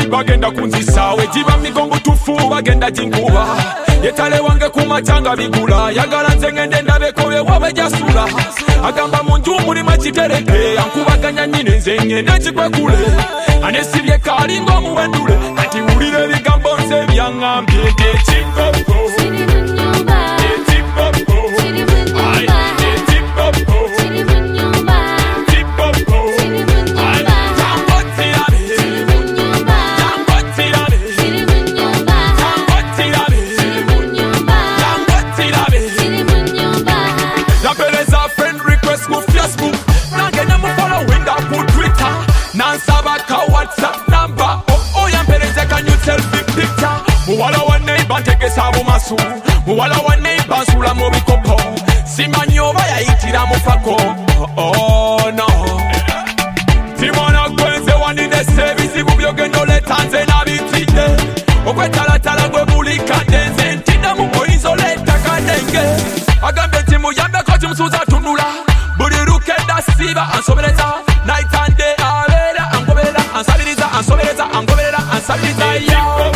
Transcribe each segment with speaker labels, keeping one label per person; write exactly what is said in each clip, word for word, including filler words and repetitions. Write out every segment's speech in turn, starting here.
Speaker 1: bagenda kunzisawe jiba migongo tufu bagenda jinkuba yetale wange kumatanga bigula yagala nze ngende ndabeko wewawe jasula agamba munju muri makitereke ankubaganya nyine nze ngende kikwekule anesibye kalingo muwendule ati ulire bigambo nze byangambye tekingoko Muwala wa neighbor ntegesa mu masu muwala wa neighbor nsula mu bikopo simanyi oba yayitira mu fako oh no timona kwenze wanidese ebizibu byogendo leta nze nabitidde okwetalatala gwe bulikadde nze ntidde mu moyizo leta kadenge agambye nti muyambeko kimusuuza tunula buli lukenda siba ansobereza night and day abeera angoberera ansabiriza ansobereza angoberera ansabiriza yawo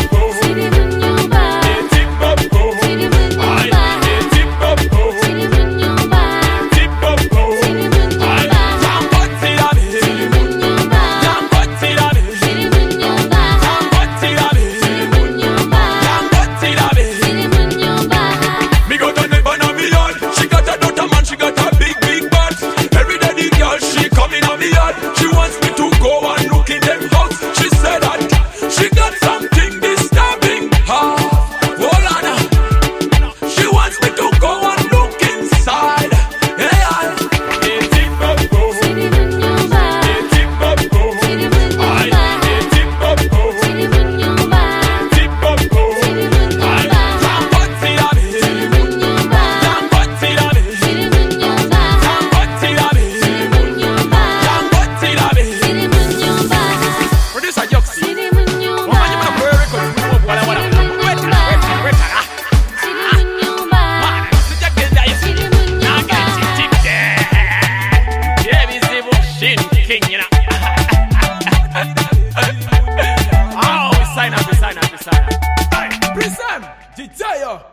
Speaker 1: she wants me to go and look in them house. She said that she got something disturbing her. Hold on. She wants me to go and look inside. Hey, I ain't it bubble. Ain't it bubble. I ain't it bubble. Ain't it bubble. I can't put it on it. Can't put it on it. Can't put it on it. King, you know. Oh, we sign up, we sign up, we sign up. Hey, Prism, Jitayo.